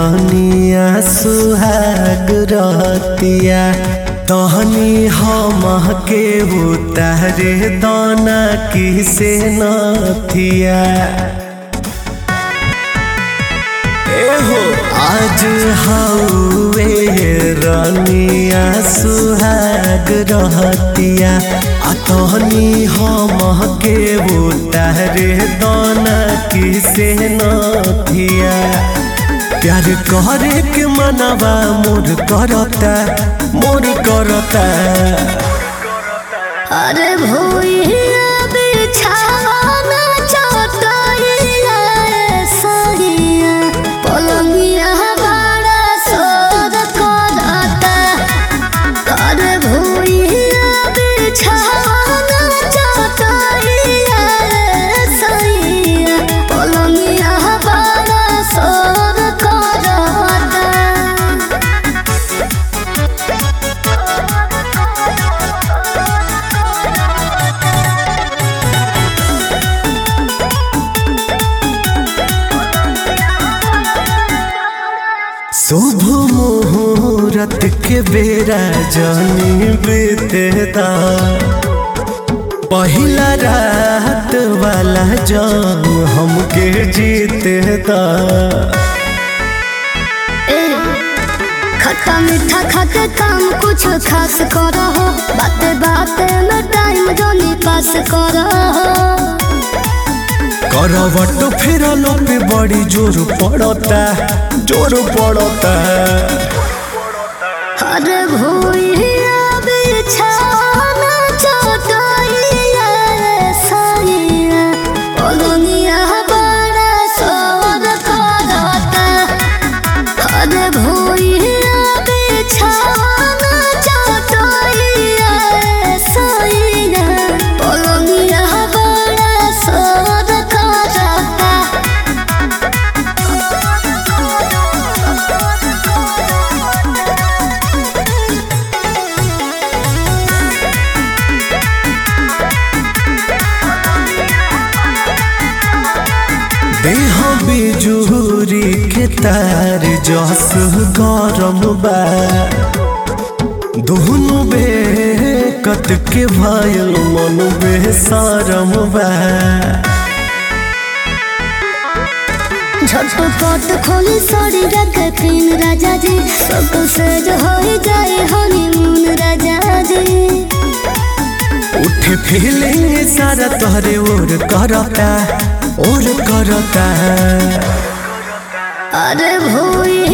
धनिया सुहाग रहतिया तहनी हम के उतारे दाना किसे नथिया। एहो आज हवे रनिया सुहाग रहतिया तहनी हम के उतारे दाना किसे नथिया। प्यार करे के मनवा मोर करता अरे भोइया बिछाना चटइया सरिया पलंगिया बड़ा सोर करता। अरे भोइया बिछाना चटइया सरिया पलंगिया बड़ा सोर करता। शुभ मुहूर्त के बेरा जानी बीतेदा पहिला रात वाला जान हमके जीतेदा। खट्टा मीठा खाके काम कुछ खास करो हो बाते बाते में टाइम जोनी पास करो हो। करवट फेरलो पे बड़ी जोर पड़ता। अरे भोइया बिछाना चटइया सरिया पलंगिया बड़ा सोर करता। अरे भोइया बिछाना चटइया सरिया पलंगिया बड़ा सोर करता। देह बिजुरी के तार जस गरम बा दुनु बेकत के भयल मन बेसरम बा। झटपट खोली साड़ी रखे पिन राजा जी सब सेज हो जाए हनीमून राजा जी। उठे फीलिंग सारा तोहरे ओर करता। अरे भोई